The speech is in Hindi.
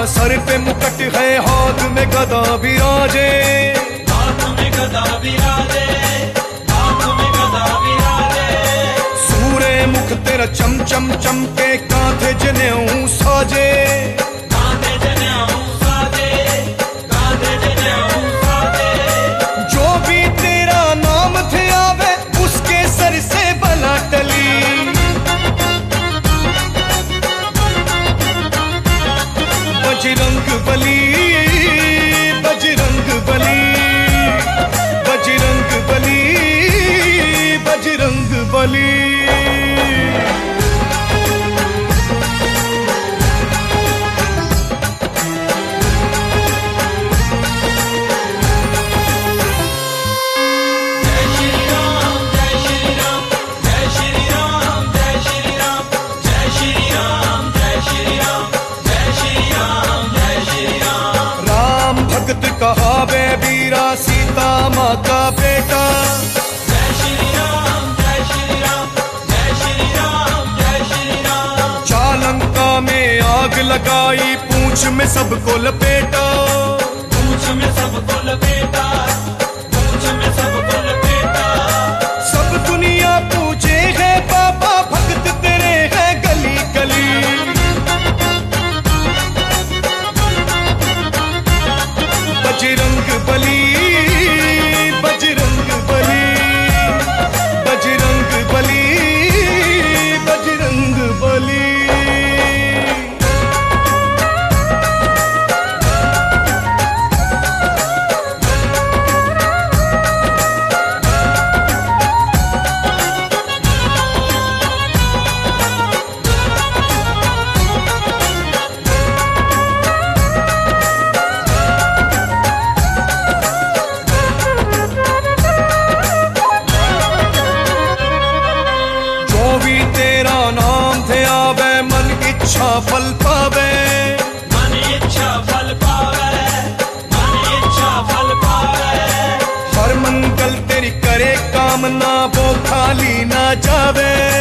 सर पे मुकुट है, हाथ में गदा विराजे, हाथ में गदा विराजे, हाथ में गदा विराजे। सूरे मुख तेरा चम चम चमके, कांधे जनेऊ साजे, कांधे जनेऊ साजे, कांधे जनेऊ साजे। जो भी तेरा नाम थे आवे, उसके सर से बला टली। बजरंग बली, बजरंग बली, बजरंग बली, बजरंग बली। कहावे वीरा सीता माँ का बेटा, जय श्री राम, जय श्री राम, जय श्री राम, जय श्री राम। चालंका में आग लगाई, पूंछ में सबको लपेटा, पूंछ में सबको लपेटा, पूंछ में सबको लपेटा। सब दुनिया पूछे है बाबा, भक्त तेरे हैं गली गली। बजरंग बली, बजरंग बली, बजरंग बली, बजरंग बली। तेरा नाम थे आवे, मन इच्छा फल पावे, मन इच्छा फल पावे, मन इच्छा फल पावे। हर मंगल तेरी करे कामना, वो खाली ना जावे।